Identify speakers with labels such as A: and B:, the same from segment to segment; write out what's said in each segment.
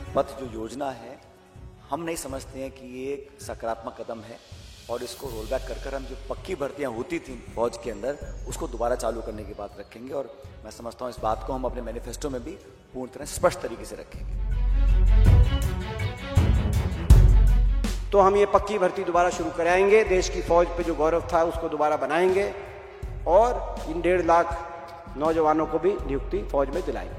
A: पथ जो योजना है, हम नहीं समझते हैं कि ये एक सकारात्मक कदम है और इसको रोल बैक कर हम जो पक्की भर्तियां होती थी फौज के अंदर उसको दोबारा चालू करने की बात रखेंगे। और मैं समझता हूँ इस बात को हम अपने मैनिफेस्टो में भी पूर्ण तरह स्पष्ट तरीके से रखेंगे।
B: तो हम ये पक्की भर्ती दोबारा शुरू कराएंगे, देश की फौज पे जो गौरव था उसको दोबारा बनाएंगे और इन 1.5 लाख नौजवानों को भी नियुक्ति फौज में दिलाएंगे।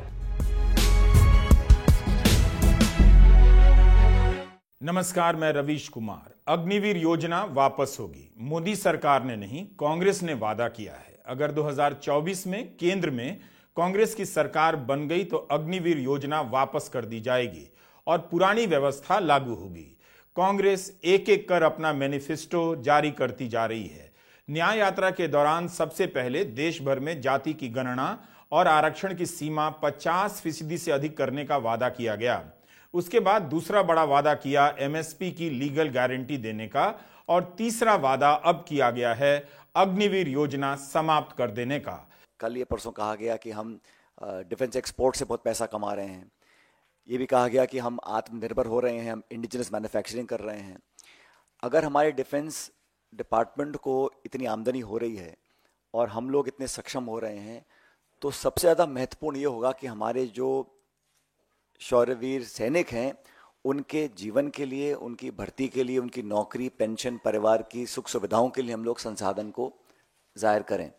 C: नमस्कार, मैं रवीश कुमार। अग्निवीर योजना वापस होगी। मोदी सरकार ने नहीं, कांग्रेस ने वादा किया है। अगर 2024 में केंद्र में कांग्रेस की सरकार बन गई तो अग्निवीर योजना वापस कर दी जाएगी और पुरानी व्यवस्था लागू होगी। कांग्रेस एक एक कर अपना मैनिफेस्टो जारी करती जा रही है। न्याय यात्रा के दौरान सबसे पहले देश भर में जाति की गणना और आरक्षण की सीमा 50% से अधिक करने का वादा किया गया। उसके बाद दूसरा बड़ा वादा किया एमएसपी की लीगल गारंटी देने का और तीसरा वादा अब किया गया है अग्निवीर योजना समाप्त कर देने का।
A: कल ये परसों कहा गया कि हम डिफेंस एक्सपोर्ट से बहुत पैसा कमा रहे हैं। ये भी कहा गया कि हम आत्मनिर्भर हो रहे हैं, हम इंडिजिनस मैन्युफैक्चरिंग कर रहे हैं। अगर हमारे डिफेंस डिपार्टमेंट को इतनी आमदनी हो रही है और हम लोग इतने सक्षम हो रहे हैं तो सबसे ज़्यादा महत्वपूर्ण ये होगा कि हमारे जो शौर्यवीर सैनिक हैं उनके जीवन के लिए, उनकी भर्ती के लिए, उनकी नौकरी, पेंशन, परिवार की सुख सुविधाओं के लिए हम लोग संसाधन को जाहिर करें।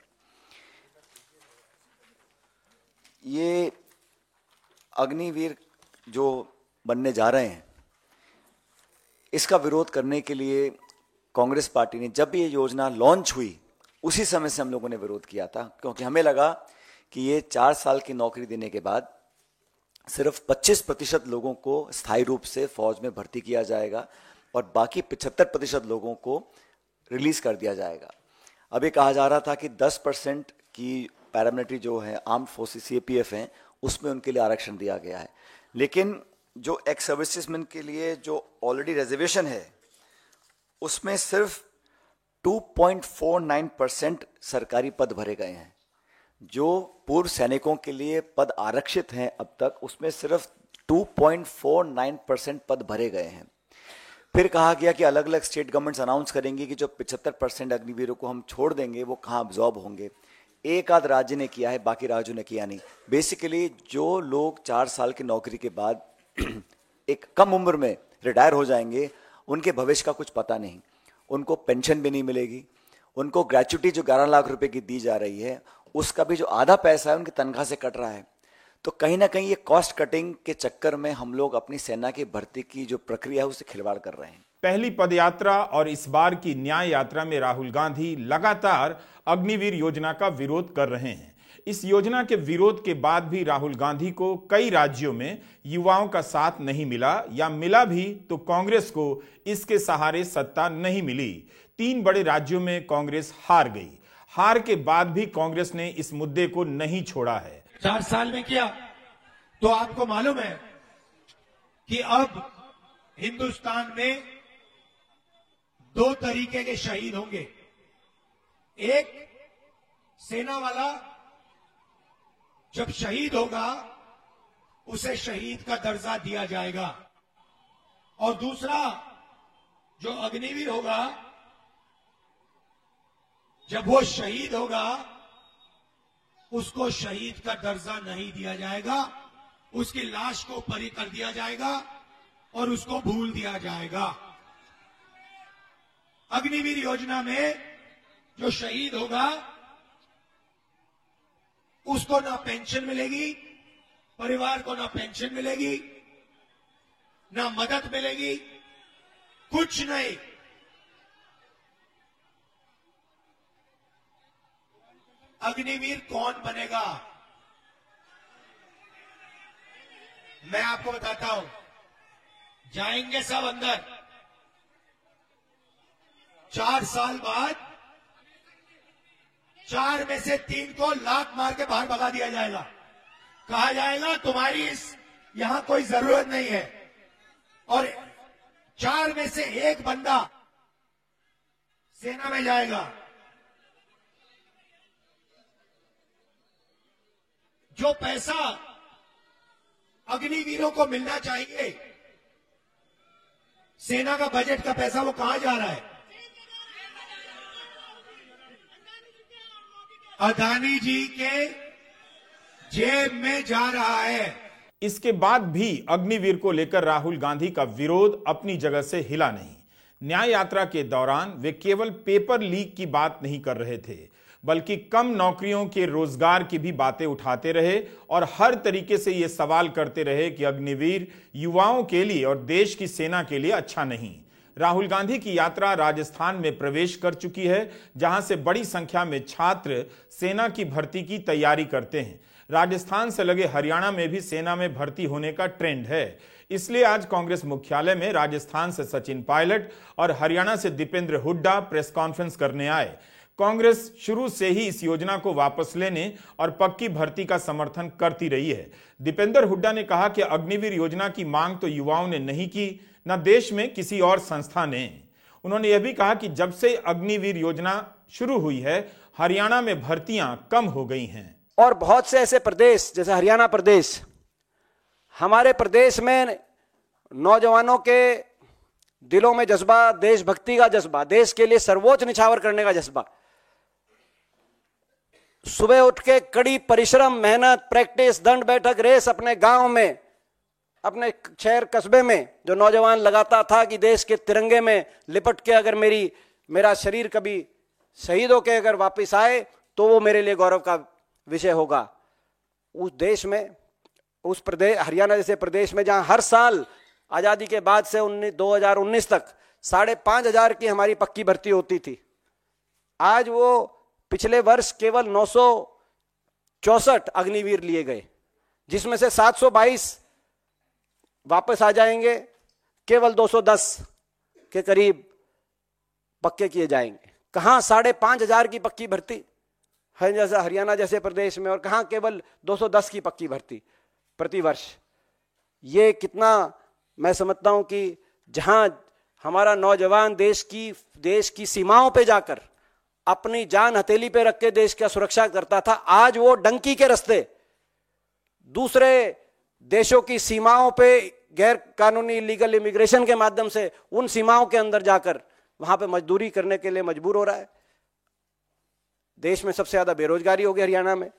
A: ये अग्निवीर जो बनने जा रहे हैं इसका विरोध करने के लिए कांग्रेस पार्टी ने जब भी ये योजना लॉन्च हुई उसी समय से हम लोगों ने विरोध किया था, क्योंकि हमें लगा कि ये 4 साल की नौकरी देने के बाद सिर्फ 25% लोगों को स्थायी रूप से फौज में भर्ती किया जाएगा और बाकी 75% लोगों को रिलीज कर दिया जाएगा। अभी कहा जा रहा था कि 10% की पैरामिलिट्री जो है आर्म्ड फोर्सेस सीएपीएफ हैं उसमें उनके लिए आरक्षण दिया गया है, लेकिन जो एक्स सर्विसेजमैन के लिए जो ऑलरेडी रिजर्वेशन है उसमें सिर्फ 2.49% सरकारी पद भरे गए हैं। जो पूर्व सैनिकों के लिए पद आरक्षित हैं अब तक उसमें सिर्फ 2.49% पद भरे गए हैं। फिर कहा गया कि अलग अलग स्टेट गवर्नमेंट्स अनाउंस करेंगी कि जो 75% अग्निवीरों को हम छोड़ देंगे वो कहाँ अब्जॉर्ब होंगे। एक आध राज्य ने किया है, बाकी राज्यों ने किया नहीं। बेसिकली जो लोग 4 साल की नौकरी के बाद एक कम उम्र में रिटायर हो जाएंगे उनके भविष्य का कुछ पता नहीं, उनको पेंशन भी नहीं मिलेगी, उनको ग्रेच्युटी जो 11 लाख रुपए की दी जा रही है उसका भी जो आधा पैसा है उनकी तनख्वाह से कट रहा है। तो कहीं ना कहीं ये कॉस्ट कटिंग के चक्कर में हम लोग अपनी सेना की भर्ती की जो प्रक्रिया है उससे खिलवाड़ कर रहे हैं।
C: पहली पदयात्रा और इस बार की न्याय यात्रा में राहुल गांधी लगातार अग्निवीर योजना का विरोध कर रहे हैं। इस योजना के विरोध के बाद भी राहुल गांधी को कई राज्यों में युवाओं का साथ नहीं मिला, या मिला भी तो कांग्रेस को इसके सहारे सत्ता नहीं मिली। 3 बड़े राज्यों में कांग्रेस हार गई। हार के बाद भी कांग्रेस ने इस मुद्दे को नहीं छोड़ा है।
D: 4 साल में किया तो आपको मालूम है कि अब हिंदुस्तान में 2 तरीके के शहीद होंगे। एक सेना वाला जब शहीद होगा उसे शहीद का दर्जा दिया जाएगा, और दूसरा जो अग्निवीर होगा जब वो शहीद होगा उसको शहीद का दर्जा नहीं दिया जाएगा, उसकी लाश को बरी कर दिया जाएगा और उसको भूल दिया जाएगा। अग्निवीर योजना में जो शहीद होगा उसको ना पेंशन मिलेगी, परिवार को ना पेंशन मिलेगी, ना मदद मिलेगी, कुछ नहीं। अग्निवीर कौन बनेगा? मैं आपको बताता हूं। जाएंगे सब अंदर, 4 साल बाद 4 में से 3 को लात मार के बाहर भगा दिया जाएगा। कहा जाएगा तुम्हारी यहां कोई जरूरत नहीं है, और 4 में से 1 बंदा सेना में जाएगा। जो पैसा अग्निवीरों को मिलना चाहिए। सेना का बजट का पैसा वो कहां जा रहा है? अदानी जी के जेब में जा रहा है।
C: इसके बाद भी अग्निवीर को लेकर राहुल गांधी का विरोध अपनी जगह से हिला नहीं। न्याय यात्रा के दौरान वे केवल पेपर लीक की बात नहीं कर रहे थे, बल्कि कम नौकरियों के रोजगार की भी बातें उठाते रहे और हर तरीके से ये सवाल करते रहे कि अग्निवीर युवाओं के लिए और देश की सेना के लिए अच्छा नहीं। राहुल गांधी की यात्रा राजस्थान में प्रवेश कर चुकी है, जहां से बड़ी संख्या में छात्र सेना की भर्ती की तैयारी करते हैं। राजस्थान से लगे हरियाणा में भी सेना में भर्ती होने का ट्रेंड है। इसलिए आज कांग्रेस मुख्यालय में राजस्थान से सचिन पायलट और हरियाणा से दीपेंद्र हुड्डा प्रेस कॉन्फ्रेंस करने आए। कांग्रेस शुरू से ही इस योजना को वापस लेने और पक्की भर्ती का समर्थन करती रही है। दीपेंद्र हुड्डा ने कहा कि अग्निवीर योजना की मांग तो युवाओं ने नहीं की, न देश में किसी और संस्था ने। उन्होंने यह भी कहा कि जब से अग्निवीर योजना शुरू हुई है, हरियाणा में भर्तियां कम हो गई हैं।
B: और बहुत से ऐसे प्रदेश जैसे हरियाणा प्रदेश, हमारे प्रदेश में नौजवानों के दिलों में जज्बा, देशभक्ति का जज्बा, देश के लिए सर्वोच्च निछावर करने का जज्बा, सुबह उठ के कड़ी परिश्रम, मेहनत, प्रैक्टिस, दंड बैठक, रेस अपने गांव में, अपने शहर कस्बे में जो नौजवान लगाता था कि देश के तिरंगे में लिपट के अगर मेरा शरीर कभी शहीद होके अगर वापस आए तो वो मेरे लिए गौरव का विषय होगा। उस देश में, उस प्रदेश हरियाणा जैसे प्रदेश में जहां हर साल आजादी के बाद से 2019 तक 5,500 की हमारी पक्की भर्ती होती थी, आज वो पिछले वर्ष केवल 964 अग्निवीर लिए गए, जिसमें से 722 वापस आ जाएंगे, केवल 210 के करीब पक्के किए जाएंगे। कहां 5,500 की पक्की भर्ती है जैसे हरियाणा जैसे प्रदेश में, और कहां केवल 210 की पक्की भर्ती प्रति वर्ष। ये कितना, मैं समझता हूं कि जहां हमारा नौजवान देश की सीमाओं पे जाकर अपनी जान हथेली पे रख के देश का सुरक्षा करता था, आज वो डंकी के रास्ते दूसरे देशों की सीमाओं पे गैर कानूनी इलीगल इमिग्रेशन के माध्यम से उन सीमाओं के अंदर जाकर वहां पे मजदूरी करने के लिए मजबूर हो रहा है। देश में सबसे ज्यादा बेरोजगारी हो गई हरियाणा में,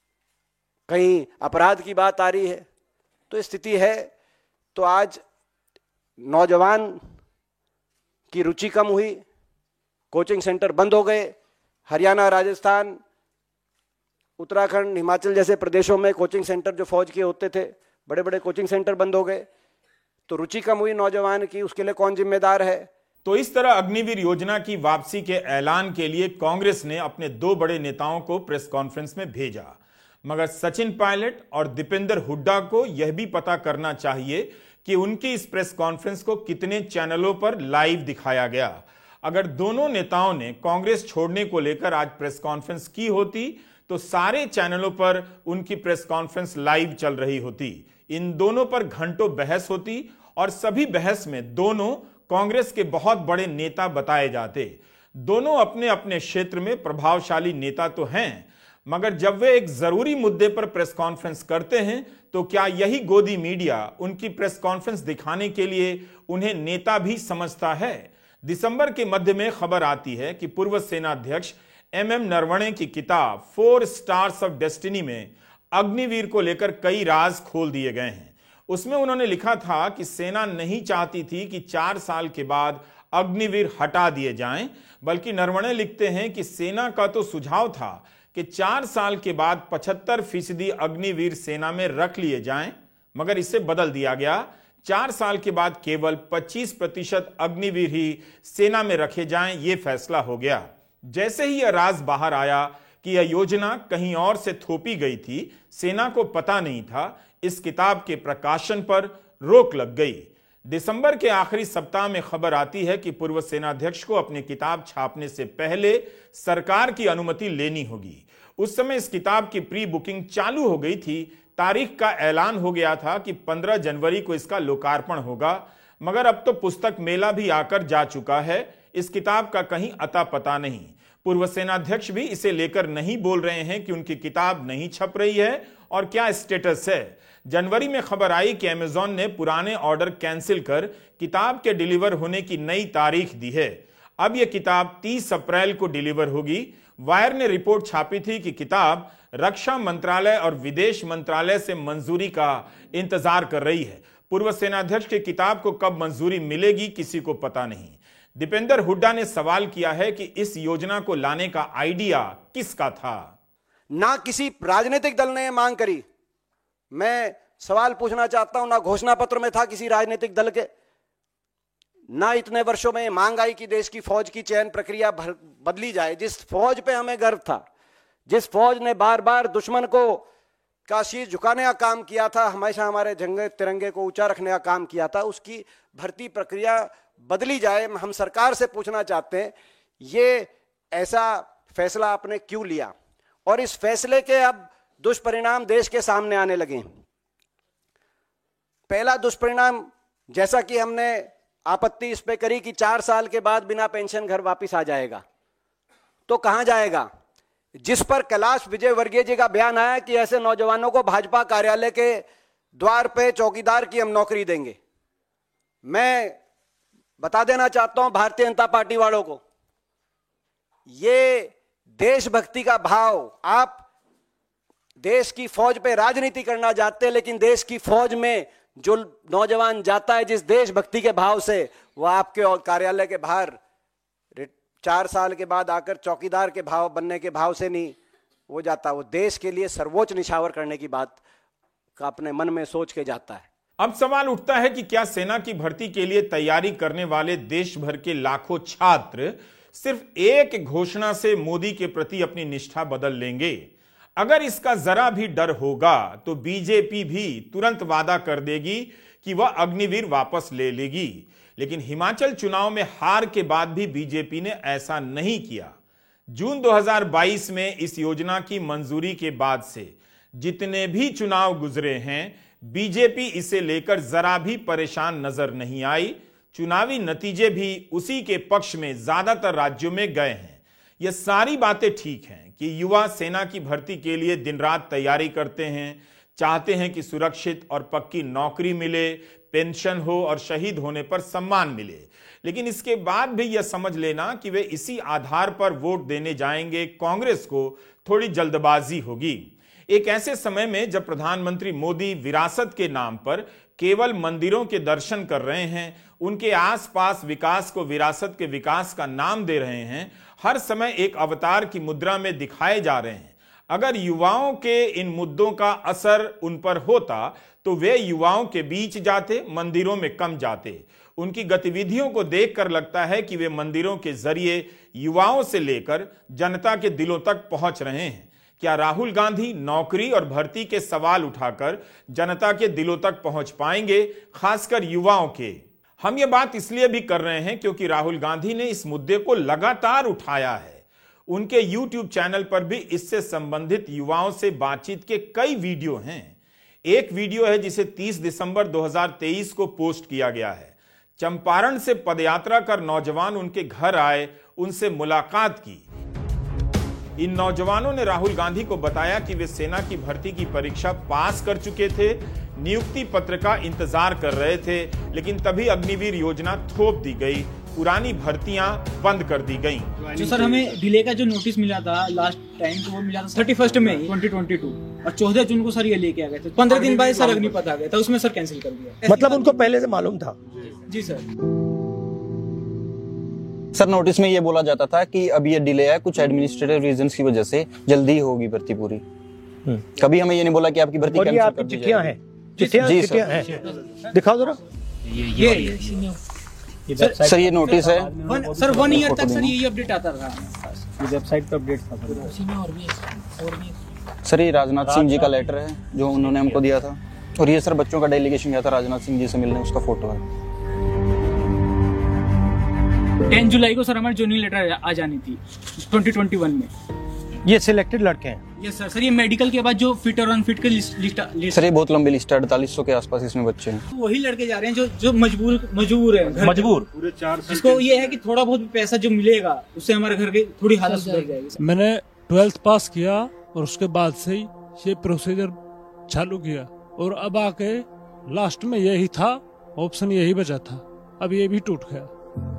B: कहीं अपराध की बात आ रही है, तो स्थिति है। तो आज नौजवान की रुचि कम हुई, कोचिंग सेंटर बंद हो गए। हरियाणा, राजस्थान, उत्तराखंड, हिमाचल जैसे प्रदेशों में कोचिंग सेंटर जो फौज के होते थे, बड़े बड़े कोचिंग सेंटर बंद हो गए, तो रुचि कम हुई नौजवान की। उसके लिए कौन जिम्मेदार है?
C: तो इस तरह अग्निवीर योजना की वापसी के ऐलान के लिए कांग्रेस ने अपने 2 बड़े नेताओं को प्रेस कॉन्फ्रेंस में भेजा, मगर सचिन पायलट और दीपेंद्र हुड्डा को यह भी पता करना चाहिए कि उनकी इस प्रेस कॉन्फ्रेंस को कितने चैनलों पर लाइव दिखाया गया। अगर दोनों नेताओं ने कांग्रेस छोड़ने को लेकर आज प्रेस कॉन्फ्रेंस की होती तो सारे चैनलों पर उनकी प्रेस कॉन्फ्रेंस लाइव चल रही होती। इन दोनों पर घंटों बहस होती और सभी बहस में दोनों कांग्रेस के बहुत बड़े नेता बताए जाते। दोनों अपने अपने क्षेत्र में प्रभावशाली नेता तो हैं, मगर जब वे एक जरूरी मुद्दे पर प्रेस कॉन्फ्रेंस करते हैं तो क्या यही गोदी मीडिया उनकी प्रेस कॉन्फ्रेंस दिखाने के लिए उन्हें नेता भी समझता है? दिसंबर के मध्य में खबर आती है कि पूर्व सेनाध्यक्ष MM नरवणे की किताब 4 स्टार्स ऑफ डेस्टिनी में अग्निवीर को लेकर कई राज खोल दिए गए हैं। उसमें उन्होंने लिखा था कि सेना नहीं चाहती थी कि 4 साल के बाद अग्निवीर हटा दिए जाएं, बल्कि नरवणे लिखते हैं कि सेना का तो सुझाव था कि 4 साल के बाद 75% अग्निवीर सेना में रख लिए जाएं, मगर इसे बदल दिया गया। 4 साल के बाद केवल 25% अग्निवीर ही सेना में रखे जाएं, यह फैसला हो गया। जैसे ही यह राज बाहर आया कि यह योजना कहीं और से थोपी गई थी, सेना को पता नहीं था, इस किताब के प्रकाशन पर रोक लग गई। दिसंबर के आखिरी सप्ताह में खबर आती है कि पूर्व सेनाध्यक्ष को अपनी किताब छापने से पहले सरकार की अनुमति लेनी होगी। उस समय इस किताब की प्री बुकिंग चालू हो गई थी। तारीख का ऐलान हो गया था कि 15 जनवरी को इसका लोकार्पण होगा, मगर अब तो पुस्तक मेला भी आकर जा चुका है। इस किताब का कहीं अता पता नहीं। पूर्व सेनाध्यक्ष भी इसे लेकर नहीं बोल रहे हैं कि उनकी किताब नहीं छप रही है और क्या स्टेटस है। जनवरी में खबर आई कि अमेजॉन ने पुराने ऑर्डर कैंसिल कर किताब के डिलीवर होने की नई तारीख दी है। अब यह किताब 30 अप्रैल को डिलीवर होगी। वायर ने रिपोर्ट छापी थी कि किताब रक्षा मंत्रालय और विदेश मंत्रालय से मंजूरी का इंतजार कर रही है। पूर्व सेनाध्यक्ष की किताब को कब मंजूरी मिलेगी किसी को पता नहीं। दीपेंद्र हुड्डा ने सवाल किया है कि इस योजना को लाने का आइडिया किसका था।
B: ना किसी राजनीतिक दल ने मांग करी। मैं सवाल पूछना चाहता हूं, ना घोषणा पत्र में था किसी राजनीतिक दल के, ना इतने वर्षों में मांग आई कि देश की फौज की चयन प्रक्रिया बदली जाए। जिस फौज पे हमें गर्व था, जिस फौज ने बार बार दुश्मन को का शीश झुकाने का काम किया था, हमेशा हमारे झंडे तिरंगे को ऊंचा रखने का काम किया था, उसकी भर्ती प्रक्रिया बदली जाए। हम सरकार से पूछना चाहते हैं, ये ऐसा फैसला आपने क्यों लिया और इस फैसले के अब दुष्परिणाम देश के सामने आने लगे। पहला दुष्परिणाम, जैसा कि हमने आपत्ति इस पे करी कि 4 साल के बाद बिना पेंशन घर वापस आ जाएगा, तो कहां जाएगा। जिस पर कैलाश विजयवर्गीय जी का बयान आया कि ऐसे नौजवानों को भाजपा कार्यालय के द्वार पे चौकीदार की हम नौकरी देंगे। मैं बता देना चाहता हूं भारतीय जनता पार्टी वालों को, ये देशभक्ति का भाव, आप देश की फौज पे राजनीति करना चाहते हैं, लेकिन देश की फौज में जो नौजवान जाता है जिस देशभक्ति के भाव से, वह आपके कार्यालय के बाहर 4 साल के बाद आकर चौकीदार के भाव बनने के भाव से नहीं वो जाता, वो देश के लिए सर्वोच्च निछावर करने की बात का अपने मन में सोच के जाता है।
C: अब सवाल उठता है कि क्या सेना की भर्ती के लिए तैयारी करने वाले देश भर के लाखों छात्र सिर्फ एक घोषणा से मोदी के प्रति अपनी निष्ठा बदल लेंगे। अगर इसका जरा भी डर होगा तो बीजेपी भी तुरंत वादा कर देगी कि वह अग्निवीर वापस ले लेगी। लेकिन हिमाचल चुनाव में हार के बाद भी बीजेपी ने ऐसा नहीं किया। जून 2022 में इस योजना की मंजूरी के बाद से जितने भी चुनाव गुजरे हैं, बीजेपी इसे लेकर जरा भी परेशान नजर नहीं आई। चुनावी नतीजे भी उसी के पक्ष में ज्यादातर राज्यों में गए हैं। यह सारी बातें ठीक हैं कि युवा सेना की भर्ती के लिए दिन रात तैयारी करते हैं, चाहते हैं कि सुरक्षित और पक्की नौकरी मिले, पेंशन हो और शहीद होने पर सम्मान मिले। लेकिन इसके बाद भी यह समझ लेना कि वे इसी आधार पर वोट देने जाएंगे, कांग्रेस को थोड़ी जल्दबाजी होगी। एक ऐसे समय में जब प्रधानमंत्री मोदी विरासत के नाम पर केवल मंदिरों के दर्शन कर रहे हैं, उनके आसपास विकास को विरासत के विकास का नाम दे रहे हैं, हर समय एक अवतार की मुद्रा में दिखाए जा रहे हैं। अगर युवाओं के इन मुद्दों का असर उन पर होता तो वे युवाओं के बीच जाते, मंदिरों में कम जाते। उनकी गतिविधियों को देखकर लगता है कि वे मंदिरों के जरिए युवाओं से लेकर जनता के दिलों तक पहुंच रहे हैं। क्या राहुल गांधी नौकरी और भर्ती के सवाल उठाकर जनता के दिलों तक पहुंच पाएंगे, खासकर युवाओं के? हम ये बात इसलिए भी कर रहे हैं क्योंकि राहुल गांधी ने इस मुद्दे को लगातार उठाया है। उनके YouTube चैनल पर भी इससे संबंधित युवाओं से बातचीत के कई वीडियो हैं। एक वीडियो है जिसे 30 दिसंबर 2023 को पोस्ट किया गया है। चंपारण से पदयात्रा कर नौजवान उनके घर आए, उनसे मुलाकात की। इन नौजवानों ने राहुल गांधी को बताया कि वे सेना की भर्ती की परीक्षा पास कर चुके थे, नियुक्ति पत्र का इंतजार कर रहे थे, लेकिन तभी अग्निवीर योजना थोप दी गई, पुरानी भर्तियां बंद कर दी गईं।
E: तो सर हमें डिले का जो नोटिस मिला था लास्ट टाइम, तो वो मिला था 31 मई 2022 और 14 जून को सर ये लेके आ गए थे। 15 दिन बाद सर अग्निपथ आ गया था, उसमें सर कैंसिल कर दिया।
F: मतलब उनको पहले से मालूम था?
E: जी सर।
G: सर नोटिस में ये बोला जाता था कि अब ये डिले है कुछ एडमिनिस्ट्रेटिव रीजंस की वजह से, जल्दी होगी भर्ती पूरी। कभी हमें ये नहीं बोला कि आपकी भर्ती कैंसिल कर दी जाएगी। चिट्ठियां हैं? चिट्ठियां हैं, दिखाओ जरा। सर ये नोटिस है
E: सर 1 ईयर तक सर ये अपडेट आता रहा, वेबसाइट पे अपडेट था।
G: सर ये राजनाथ सिंह जी का लेटर है जो उन्होंने हमको दिया था, और ये सर बच्चों का डेलीगेशन गया था राजनाथ सिंह जी से मिलने, उसका फोटो है।
E: 10 जुलाई को सर हमारी ज्वाइनिंग लेटर आ जानी थी 2021 में।
F: ये सिलेक्टेड लड़के हैं?
E: Yes sir. सर ये मेडिकल के बाद जो फिट और अनफिट के लिस्ट
G: सर ये बहुत लंबी लिस्ट है, 4800 के आसपास इसमें बच्चे हैं।
E: वही लड़के जा रहे हैं जो मजबूर है,
F: मजबूर।
E: जिसको ये है कि थोड़ा बहुत पैसा जो मिलेगा उससे हमारे घर की थोड़ी हालत सुधर जाएगी।
H: मैंने 12th पास किया और उसके बाद से ही ये प्रोसीजर चालू किया, और अब आके लास्ट में यही था ऑप्शन, यही बचा था, अब ये भी टूट गया।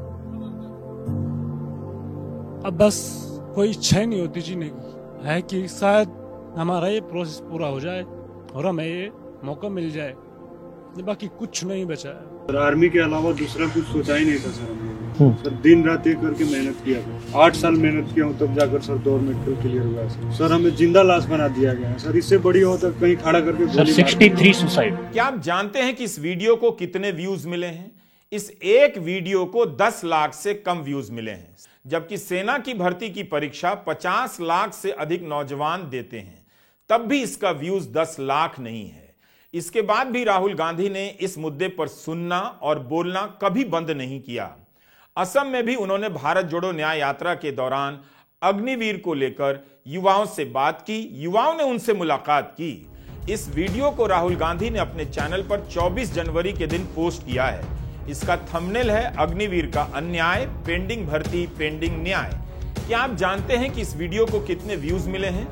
H: अब बस कोई इच्छा ही नहीं होती जीने की, है कि शायद हमारा ये प्रोसेस पूरा हो जाए और हमें ये मौका मिल जाए, बाकी कुछ नहीं बचा है।
I: आर्मी के अलावा दूसरा कुछ सोचा ही नहीं था सर हमने। सर दिन रात एक करके मेहनत किया था, 8 साल मेहनत किया हूँ, तब जाकर सर 2 मेडिकल क्लियर हुआ सर। हमें जिंदा लाश बना दिया गया है सर, इससे बड़ी हो तक कहीं खड़ा करके
F: सर 63 सुसाइड।
C: क्या आप जानते हैं कि इस वीडियो को कितने व्यूज मिले हैं? इस एक वीडियो को 10 लाख से कम व्यूज मिले हैं, जबकि सेना की भर्ती की परीक्षा 50 लाख से अधिक नौजवान देते हैं, तब भी इसका व्यूज 10 लाख नहीं है। इसके बाद भी राहुल गांधी ने इस मुद्दे पर सुनना और बोलना कभी बंद नहीं किया। असम में भी उन्होंने भारत जोड़ो न्याय यात्रा के दौरान अग्निवीर को लेकर युवाओं से बात की, युवाओं ने उनसे मुलाकात की। इस वीडियो को राहुल गांधी ने अपने चैनल पर 24 जनवरी के दिन पोस्ट किया है। इसका थंबनेल है अग्निवीर का अन्याय, पेंडिंग भर्ती, पेंडिंग न्याय। क्या आप जानते हैं कि इस वीडियो को कितने व्यूज मिले हैं?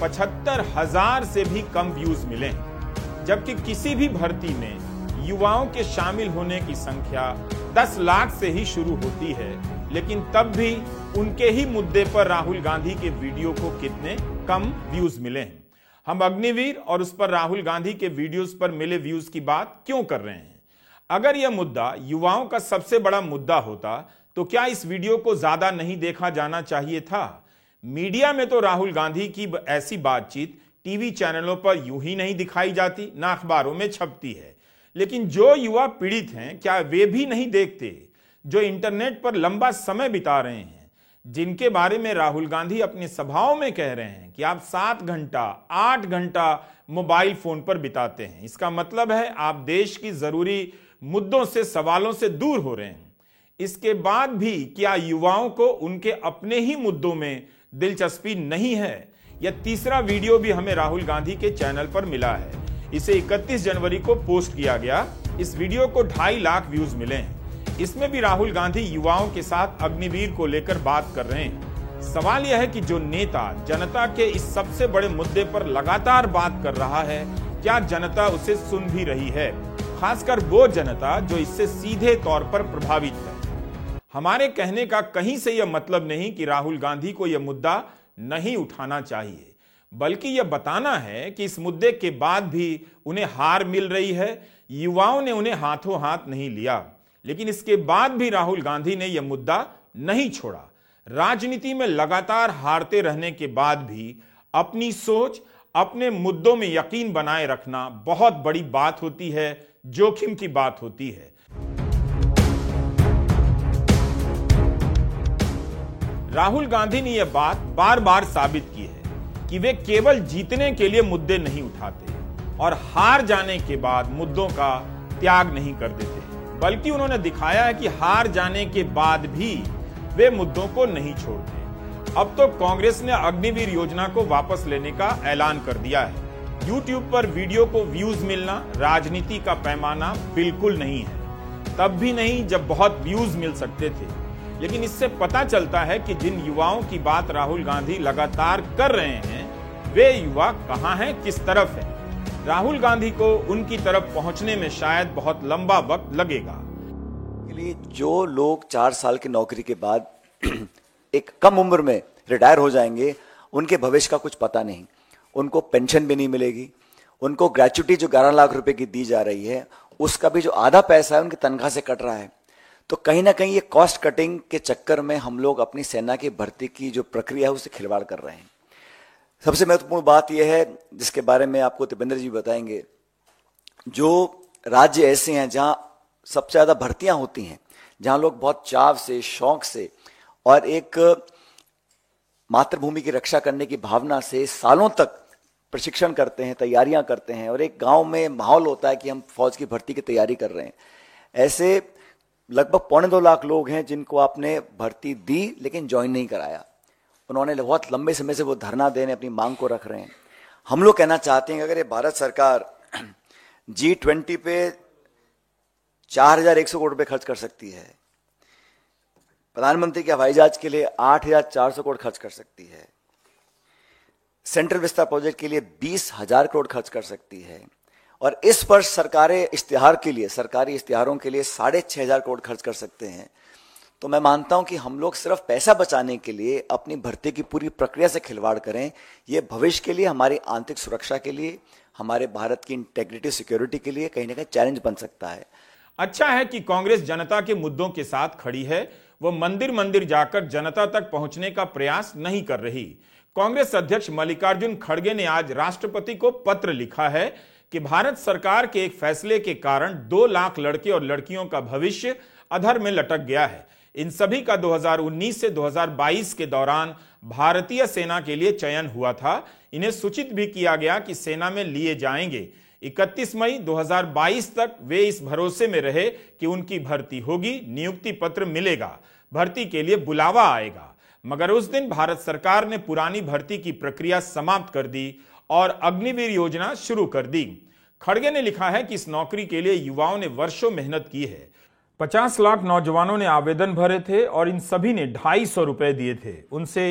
C: 75,000 से भी कम व्यूज मिले हैं, जबकि किसी भी भर्ती में युवाओं के शामिल होने की संख्या 10 लाख से ही शुरू होती है, लेकिन तब भी उनके ही मुद्दे पर राहुल गांधी के वीडियो को कितने कम व्यूज मिले हैं। हम अग्निवीर और उस पर राहुल गांधी के वीडियोस पर मिले व्यूज की बात क्यों कर रहे हैं? अगर यह मुद्दा युवाओं का सबसे बड़ा मुद्दा होता तो क्या इस वीडियो को ज्यादा नहीं देखा जाना चाहिए था? मीडिया में तो राहुल गांधी की ऐसी बातचीत टीवी चैनलों पर यूं ही नहीं दिखाई जाती, ना अखबारों में छपती है, लेकिन जो युवा पीड़ित हैं क्या वे भी नहीं देखते? जो इंटरनेट पर लंबा समय बिता रहे हैं, जिनके बारे में राहुल गांधी अपनी सभाओं में कह रहे हैं कि आप 7 घंटा 8 घंटा मोबाइल फोन पर बिताते हैं, इसका मतलब है आप देश की जरूरी मुद्दों से, सवालों से दूर हो रहे हैं। इसके बाद भी क्या युवाओं को उनके अपने ही मुद्दों में दिलचस्पी नहीं है? यह तीसरा वीडियो भी हमें राहुल गांधी के चैनल पर मिला है। इसे 31 जनवरी को पोस्ट किया गया। इस वीडियो को 2.5 लाख व्यूज मिले हैं। इसमें भी राहुल गांधी युवाओं के साथ अग्निवीर को लेकर बात कर रहे हैं। सवाल यह है कि जो नेता जनता के इस सबसे बड़े मुद्दे पर लगातार बात कर रहा है, क्या जनता उसे सुन भी रही है? खासकर वो जनता जो इससे सीधे तौर पर प्रभावित है। हमारे कहने का कहीं से यह मतलब नहीं कि राहुल गांधी को यह मुद्दा नहीं उठाना चाहिए, बल्कि यह बताना है कि इस मुद्दे के बाद भी उन्हें हार मिल रही है। युवाओं ने उन्हें हाथों हाथ नहीं लिया, लेकिन इसके बाद भी राहुल गांधी ने यह मुद्दा नहीं छोड़ा। राजनीति में लगातार हारते रहने के बाद भी अपनी सोच, अपने मुद्दों में यकीन बनाए रखना बहुत बड़ी बात होती है, जोखिम की बात होती है। राहुल गांधी ने यह बात बार बार साबित की है कि वे केवल जीतने के लिए मुद्दे नहीं उठाते और हार जाने के बाद मुद्दों का त्याग नहीं कर देते, बल्कि उन्होंने दिखाया है कि हार जाने के बाद भी वे मुद्दों को नहीं छोड़ते। अब तो कांग्रेस ने अग्निवीर योजना को वापस लेने का ऐलान कर दिया है। YouTube पर वीडियो को व्यूज मिलना राजनीति का पैमाना बिल्कुल नहीं है, तब भी नहीं जब बहुत व्यूज मिल सकते थे। लेकिन इससे पता चलता है कि जिन युवाओं की बात राहुल गांधी लगातार कर रहे हैं, वे युवा कहां हैं, किस तरफ हैं। राहुल गांधी को उनकी तरफ पहुंचने में शायद बहुत लंबा वक्त लगेगा।
A: जो लोग 4 साल की नौकरी के बाद एक कम उम्र में रिटायर हो जाएंगे, उनके भविष्य का कुछ पता नहीं, उनको पेंशन भी नहीं मिलेगी, उनको ग्रेच्युटी जो 11 लाख रुपए की दी जा रही है, उसका भी जो आधा पैसा है उनकी तनख्वाह से कट रहा है। तो कहीं ना कहीं ये कॉस्ट कटिंग के चक्कर में हम लोग अपनी सेना की भर्ती की जो प्रक्रिया है उससे खिलवाड़ कर रहे हैं। सबसे महत्वपूर्ण बात यह है, जिसके बारे में आपको दीपेंद्र जी बताएंगे, जो राज्य ऐसे हैं जहां सबसे ज्यादा भर्तियां होती हैं, जहां लोग बहुत चाव से, शौक से और एक मातृभूमि की रक्षा करने की भावना से सालों तक प्रशिक्षण करते हैं, तैयारियां करते हैं, और एक गांव में माहौल होता है कि हम फौज की भर्ती की तैयारी कर रहे हैं। ऐसे लगभग 2.25 लाख लोग हैं जिनको आपने भर्ती दी लेकिन ज्वाइन नहीं कराया। उन्होंने बहुत लंबे समय से वो धरना देने अपनी मांग को रख रहे हैं। हम लोग कहना चाहते हैं कि अगर ये भारत सरकार G20 पे 4,100 करोड़ रुपए खर्च कर सकती है, प्रधानमंत्री के हवाई जहाज के लिए 8,400 करोड़ खर्च कर सकती है, सेंट्रल विस्ता प्रोजेक्ट के लिए 20,000 करोड़ खर्च कर सकती है और इस वर्ष सरकारी इश्तिहारों के लिए 6,500 करोड़ खर्च कर सकते हैं। तो मैं मानता हूं कि हम लोग सिर्फ पैसा बचाने के लिए अपनी भर्ती की पूरी प्रक्रिया से खिलवाड़ करें, ये भविष्य के लिए, हमारी आंतरिक सुरक्षा के लिए, हमारे भारत की इंटेग्रिटी सिक्योरिटी के लिए कहीं ना कहीं चैलेंज बन सकता है।
C: अच्छा है कि कांग्रेस जनता के मुद्दों के साथ खड़ी है, वो मंदिर मंदिर जाकर जनता तक पहुंचने का प्रयास नहीं कर रही। कांग्रेस अध्यक्ष मल्लिकार्जुन खड़गे ने आज राष्ट्रपति को पत्र लिखा है कि भारत सरकार के एक फैसले के कारण 2 लाख लड़के और लड़कियों का भविष्य अधर में लटक गया है। इन सभी का 2019 से 2022 के दौरान भारतीय सेना के लिए चयन हुआ था। इन्हें सूचित भी किया गया कि सेना में लिए जाएंगे। 31 मई 2022 तक वे इस भरोसे में रहे कि उनकी भर्ती होगी, नियुक्ति पत्र मिलेगा, भर्ती के लिए बुलावा आएगा। मगर उस दिन भारत सरकार ने पुरानी भर्ती की प्रक्रिया समाप्त कर दी और अग्निवीर योजना शुरू कर दी। खड़गे ने लिखा है कि इस नौकरी के लिए युवाओं ने वर्षों मेहनत की है। 50 लाख नौजवानों ने आवेदन भरे थे और इन सभी ने 250 रुपए दिए थे। उनसे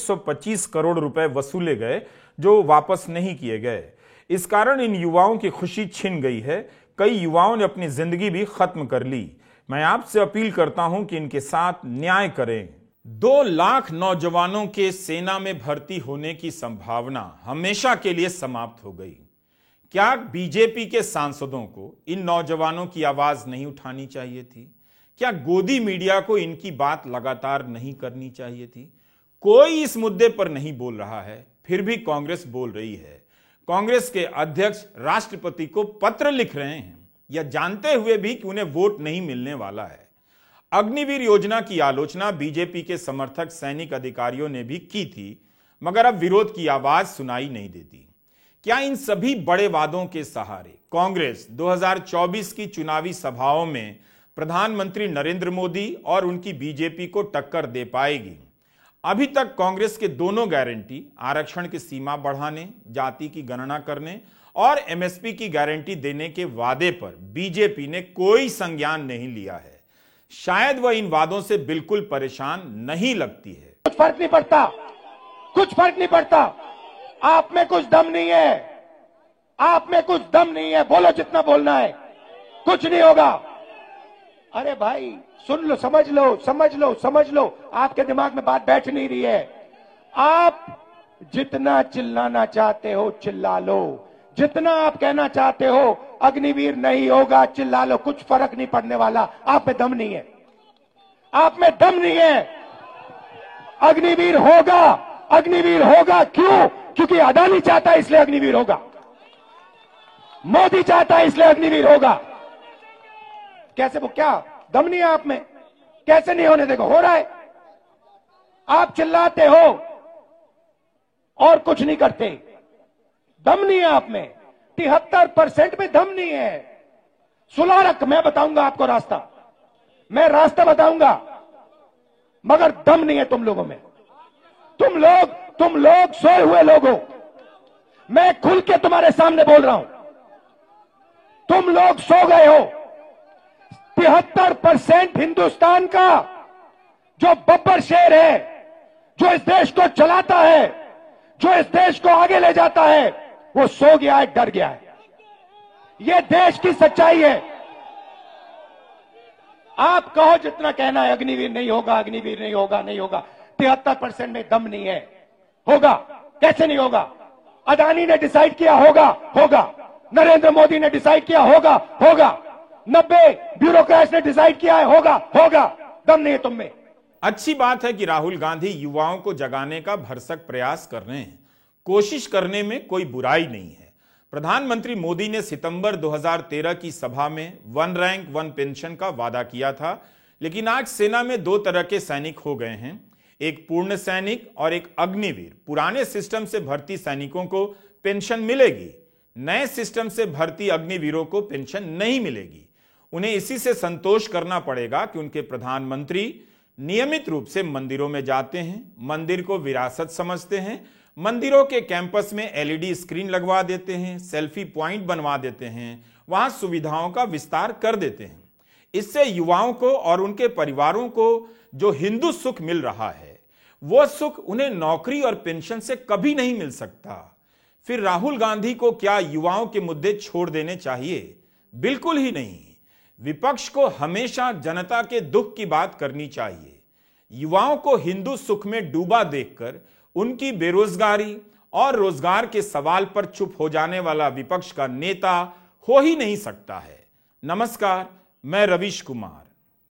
C: 125 करोड़ रुपए वसूले गए जो वापस नहीं किए गए। इस कारण इन युवाओं की खुशी छिन गई है। कई युवाओं ने अपनी जिंदगी भी खत्म कर ली। मैं आपसे अपील करता हूं कि इनके साथ न्याय करें। 2 लाख नौजवानों के सेना में भर्ती होने की संभावना हमेशा के लिए समाप्त हो गई। क्या बीजेपी के सांसदों को इन नौजवानों की आवाज नहीं उठानी चाहिए थी? क्या गोदी मीडिया को इनकी बात लगातार नहीं करनी चाहिए थी? कोई इस मुद्दे पर नहीं बोल रहा है, फिर भी कांग्रेस बोल रही है। कांग्रेस के अध्यक्ष राष्ट्रपति को पत्र लिख रहे हैं, यह जानते हुए भी कि उन्हें वोट नहीं मिलने वाला है। अग्निवीर योजना की आलोचना बीजेपी के समर्थक सैनिक अधिकारियों ने भी की थी, मगर अब विरोध की आवाज सुनाई नहीं देती। क्या इन सभी बड़े वादों के सहारे कांग्रेस 2024 की चुनावी सभाओं में प्रधानमंत्री नरेंद्र मोदी और उनकी बीजेपी को टक्कर दे पाएगी? अभी तक कांग्रेस के दोनों गारंटी, आरक्षण की सीमा बढ़ाने, जाति की गणना करने और एमएसपी की गारंटी देने के वादे पर बीजेपी ने कोई संज्ञान नहीं लिया है। शायद वह इन वादों से बिल्कुल परेशान नहीं लगती है।
J: कुछ फर्क नहीं पड़ता, कुछ फर्क नहीं पड़ता। आप में कुछ दम नहीं है, आप में कुछ दम नहीं है, बोलो जितना बोलना है, कुछ नहीं होगा। अरे भाई सुन लो, समझ लो, समझ लो, समझ लो, आपके दिमाग में बात बैठ नहीं रही है। आप जितना चिल्लाना चाहते हो चिल्ला लो, जितना आप कहना चाहते हो अग्निवीर नहीं होगा चिल्ला लो, कुछ फर्क नहीं पड़ने वाला। आप में दम नहीं है, आप में दम नहीं है। अग्निवीर होगा, अग्निवीर होगा। क्यों? क्योंकि अदानी चाहता है इसलिए अग्निवीर होगा, मोदी चाहता है इसलिए अग्निवीर होगा। कैसे? वो क्या दम नहीं है आप में? कैसे नहीं होने देगा? हो रहा है। आप चिल्लाते हो और कुछ नहीं करते, दम नहीं है आप में। 73% में दम नहीं है। सुलारक मैं बताऊंगा आपको रास्ता, मैं रास्ता बताऊंगा, मगर दम नहीं है तुम लोगों में। तुम लोग सोए हुए लोग हो। मैं खुल के तुम्हारे सामने बोल रहा हूं, तुम लोग सो गए हो। 73% हिंदुस्तान का जो बब्बर शेर है, जो इस देश को चलाता है, जो इस देश को आगे ले जाता है, वो सो गया है, डर गया है। ये देश की सच्चाई है। आप कहो जितना कहना है अग्निवीर नहीं होगा, अग्निवीर नहीं होगा, नहीं होगा। 73% में दम नहीं है। होगा, कैसे नहीं होगा? अदानी ने डिसाइड किया होगा, होगा। नरेंद्र मोदी ने डिसाइड किया होगा, होगा। 90 ब्यूरोक्रेट्स ने डिसाइड किया है, होगा, होगा। दम नहीं है तुम में।
C: अच्छी बात है कि राहुल गांधी युवाओं को जगाने का भरसक प्रयास कर रहे हैं। कोशिश करने में कोई बुराई नहीं है। प्रधानमंत्री मोदी ने सितंबर 2013 की सभा में 1 रैंक 1 पेंशन का वादा किया था, लेकिन आज सेना में 2 तरह के सैनिक हो गए हैं, एक पूर्ण सैनिक और एक अग्निवीर। पुराने सिस्टम से भर्ती सैनिकों को पेंशन मिलेगी, नए सिस्टम से भर्ती अग्निवीरों को पेंशन नहीं मिलेगी। उन्हें इसी से संतोष करना पड़ेगा कि उनके प्रधानमंत्री नियमित रूप से मंदिरों में जाते हैं, मंदिर को विरासत समझते हैं, मंदिरों के कैंपस में एलईडी स्क्रीन लगवा देते हैं, सेल्फी पॉइंट बनवा देते हैं, वहां सुविधाओं का विस्तार कर देते हैं। इससे युवाओं को और उनके परिवारों को जो हिंदू सुख मिल रहा है वो सुख उन्हें नौकरी और पेंशन से कभी नहीं मिल सकता। फिर राहुल गांधी को क्या युवाओं के मुद्दे छोड़ देने चाहिए? बिल्कुल ही नहीं। विपक्ष को हमेशा जनता के दुख की बात करनी चाहिए। युवाओं को हिंदू सुख में डूबा देखकर उनकी बेरोजगारी और रोजगार के सवाल पर चुप हो जाने वाला विपक्ष का नेता हो ही नहीं सकता है। नमस्कार, मैं रवीश कुमार।